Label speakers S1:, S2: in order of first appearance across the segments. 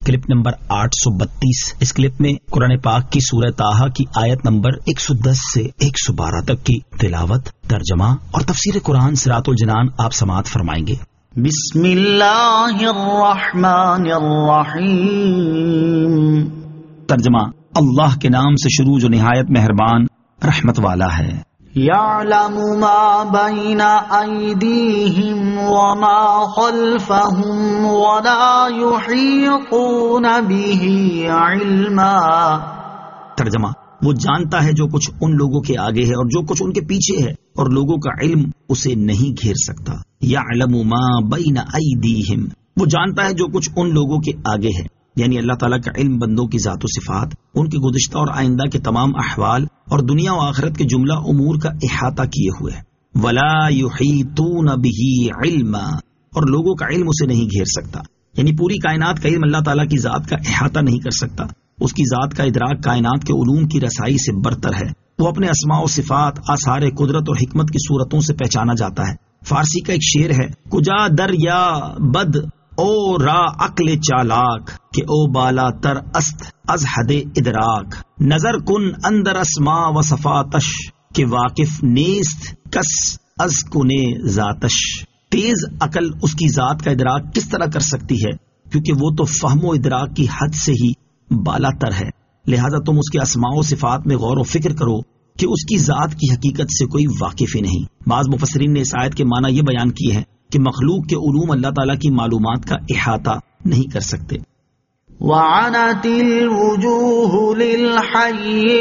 S1: Clip number 832۔ اس clip میں قرآن پاک کی سورہ طٰہٰ کی آیت نمبر 110 سے 112 تک کی تلاوت، ترجمہ اور تفسیر قرآن صراط الجنان آپ سماعت فرمائیں گے۔
S2: بسم اللہ الرحمن الرحیم۔
S1: ترجمہ: اللہ کے نام سے شروع جو نہایت مہربان رحمت والا ہے۔
S2: یعلم ما بین ایدیہم وما خلفہم ولا یحیطون بہ علما۔
S1: ترجمہ: وہ جانتا ہے جو کچھ ان لوگوں کے آگے ہے اور جو کچھ ان کے پیچھے ہے، اور لوگوں کا علم اسے نہیں گھیر سکتا۔ یعلم ما بین ایدیہم، وہ جانتا ہے جو کچھ ان لوگوں کے آگے ہے، یعنی اللہ تعالیٰ کا علم بندوں کی ذات و صفات، ان کے گزشتہ اور آئندہ کے تمام احوال اور دنیا و آخرت کے جملہ امور کا احاطہ کیے ہوئے ہے۔ ولا یحیطون بہ علما، اور لوگوں کا علم اسے نہیں گھیر سکتا، یعنی پوری کائنات کا علم اللہ تعالیٰ کی ذات کا احاطہ نہیں کر سکتا۔ اس کی ذات کا ادراک کائنات کے علوم کی رسائی سے برتر ہے۔ وہ اپنے اسماء و صفات، آثار قدرت اور حکمت کی صورتوں سے پہچانا جاتا ہے۔ فارسی کا ایک شعر ہے: کجا دریا بد او را عقل چالاک، کہ او بالا تر است از حد ادراک، نظر کن اندر اسماء و صفاتش، کہ واقف نیست کس از کنے ذاتش۔ تیز عقل اس کی ذات کا ادراک کس طرح کر سکتی ہے، کیونکہ وہ تو فہم و ادراک کی حد سے ہی بالا تر ہے۔ لہذا تم اس کے اسماء و صفات میں غور و فکر کرو کہ اس کی ذات کی حقیقت سے کوئی واقف ہی نہیں۔ بعض مفسرین نے اس آیت کے معنی یہ بیان کیے ہیں کہ مخلوق کے علوم اللہ تعالیٰ کی معلومات کا احاطہ نہیں کر سکتے۔
S2: وعنت الوجوہ للحی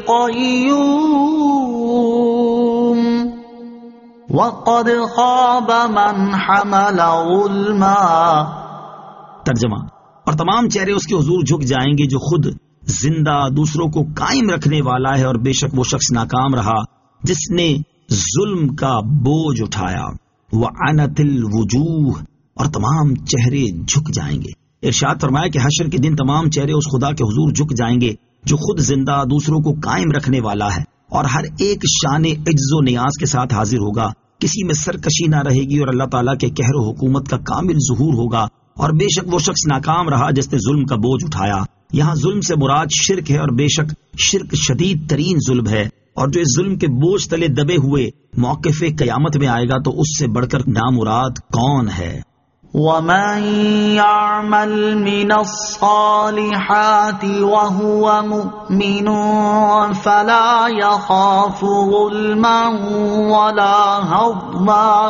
S2: القیوم وقد خاب من حمل ظلما۔
S1: ترجمہ: اور تمام چہرے اس کے حضور جھک جائیں گے جو خود زندہ دوسروں کو قائم رکھنے والا ہے، اور بے شک وہ شخص ناکام رہا جس نے ظلم کا بوجھ اٹھایا۔ وعنت الوجوہ، اور تمام چہرے جھک جائیں گے۔ ارشاد فرمایا کہ حشر کے دن تمام چہرے اس خدا کے حضور جھک جائیں گے جو خود زندہ دوسروں کو قائم رکھنے والا ہے، اور ہر ایک شان عجز و نیاز کے ساتھ حاضر ہوگا۔ کسی میں سرکشی نہ رہے گی، اور اللہ تعالیٰ کے قہر و حکومت کا کامل ظہور ہوگا۔ اور بے شک وہ شخص ناکام رہا جس نے ظلم کا بوجھ اٹھایا۔ یہاں ظلم سے مراد شرک ہے، اور بے شک شرک شدید ترین ظلم ہے، اور جو اس ظلم کے بوجھ تلے دبے ہوئے موقف قیامت میں آئے گا تو اس سے بڑھ کر نامراد کون ہے؟
S2: وَمَن يَعْمَلْ مِنَ الصَّالِحَاتِ وَهُوَ مُؤْمِنٌ فَلَا يَخَافُ ظُلْمًا وَلَا هَضْمًا۔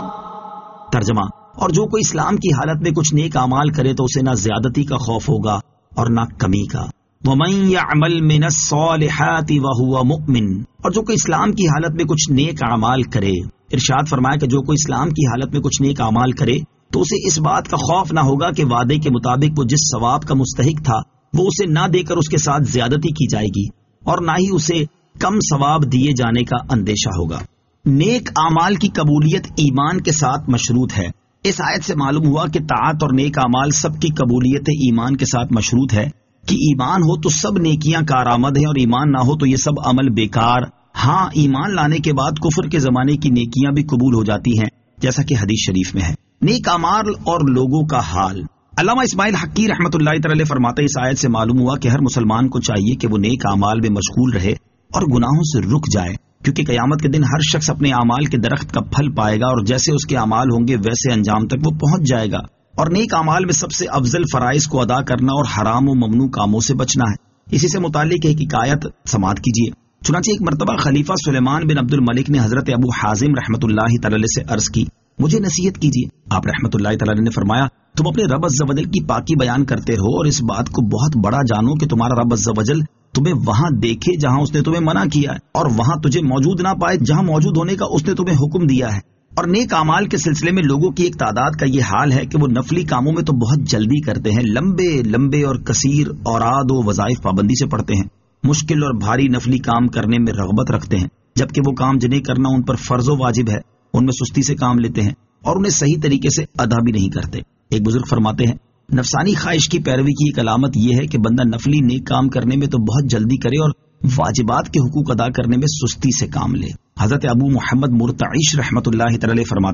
S1: ترجمہ: اور جو کوئی اسلام کی حالت میں کچھ نیک اعمال کرے تو اسے نہ زیادتی کا خوف ہوگا اور نہ کمی کا۔ وَمَن يَعْمَلْ مِنَ الصَّالِحَاتِ وَهُوَ مُؤْمِنٌ، اور جو کوئی اسلام کی حالت میں کچھ نیک اعمال کرے۔ ارشاد فرمایا کہ جو کوئی اسلام کی حالت میں کچھ نیک اعمال کرے تو اسے اس بات کا خوف نہ ہوگا کہ وعدے کے مطابق وہ جس ثواب کا مستحق تھا وہ اسے نہ دے کر اس کے ساتھ زیادتی کی جائے گی، اور نہ ہی اسے کم ثواب دیے جانے کا اندیشہ ہوگا۔ نیک اعمال کی قبولیت ایمان کے ساتھ مشروط ہے۔ اس آیت سے معلوم ہوا کہ طاعت اور نیک اعمال سب کی قبولیت ایمان کے ساتھ مشروط ہے، کہ ایمان ہو تو سب نیکیاں کارآمد ہیں، اور ایمان نہ ہو تو یہ سب عمل بیکار۔ ہاں، ایمان لانے کے بعد کفر کے زمانے کی نیکیاں بھی قبول ہو جاتی ہیں، جیسا کہ حدیث شریف میں ہے۔ نیک اعمال اور لوگوں کا حال۔ علامہ اسماعیل حقی رحمۃ اللہ تعالی فرماتے ہیں اس آیت سے معلوم ہوا کہ ہر مسلمان کو چاہیے کہ وہ نیک اعمال میں مشغول رہے اور گناہوں سے رک جائے، کیونکہ قیامت کے دن ہر شخص اپنے اعمال کے درخت کا پھل پائے گا، اور جیسے اس کے اعمال ہوں گے ویسے انجام تک وہ پہنچ جائے گا۔ اور نیک اعمال میں سب سے افضل فرائض کو ادا کرنا اور حرام و ممنوع کاموں سے بچنا ہے۔ اسی سے متعلق ایک حکایت سماعت کیجیے۔ چنانچہ ایک مرتبہ خلیفہ سلیمان بن عبد الملک نے حضرت ابو حازم رحمۃ اللہ تعالی سے عرض کی، مجھے نصیحت کیجیے۔ آپ رحمۃ اللہ تعالی نے فرمایا، تم اپنے رب عز و جل کی پاکی بیان کرتے رہو، اور اس بات کو بہت بڑا جانو کہ تمہارا رب عز و جل تمہیں وہاں دیکھے جہاں اس نے تمہیں منع کیا ہے، اور وہاں تجھے موجود نہ پائے جہاں موجود ہونے کا اس نے تمہیں حکم دیا ہے۔ اور نیک اعمال کے سلسلے میں لوگوں کی ایک تعداد کا یہ حال ہے کہ وہ نفلی کاموں میں تو بہت جلدی کرتے ہیں، لمبے لمبے اور کثیر اوراد و وظائف پابندی سے پڑھتے ہیں، مشکل اور بھاری نفلی کام کرنے میں رغبت رکھتے ہیں، جبکہ وہ کام جنہیں کرنا ان پر فرض و واجب ہے ان میں سستی سے کام لیتے ہیں اور انہیں صحیح طریقے سے ادا بھی نہیں کرتے۔ ایک بزرگ فرماتے ہیں، نفسانی خواہش کی پیروی کی ایک علامت یہ ہے کہ بندہ نفلی نیک کام کرنے میں تو بہت جلدی کرے اور واجبات کے حقوق ادا کرنے میں سستی سے کام لے۔ حضرت ابو محمد مرتعش رحمۃ اللہ تعالی فرماتے ہیں،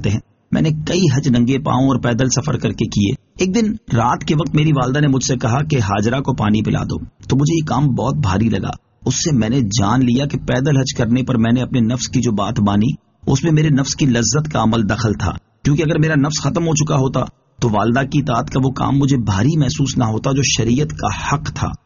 S1: میں نے کئی حج ننگے پاؤں اور پیدل سفر کر کے کیے۔ ایک دن رات کے وقت میری والدہ نے مجھ سے کہا کہ ہاجرہ کو پانی پلا دو، تو مجھے یہ کام بہت بھاری لگا۔ اس سے میں نے جان لیا کہ پیدل حج کرنے پر میں نے اپنے نفس کی جو بات مانی اس میں میرے نفس کی لذت کا عمل دخل تھا، کیونکہ اگر میرا نفس ختم ہو چکا ہوتا تو والدہ کی اطاعت کا وہ کام مجھے بھاری محسوس نہ ہوتا جو شریعت کا حق تھا۔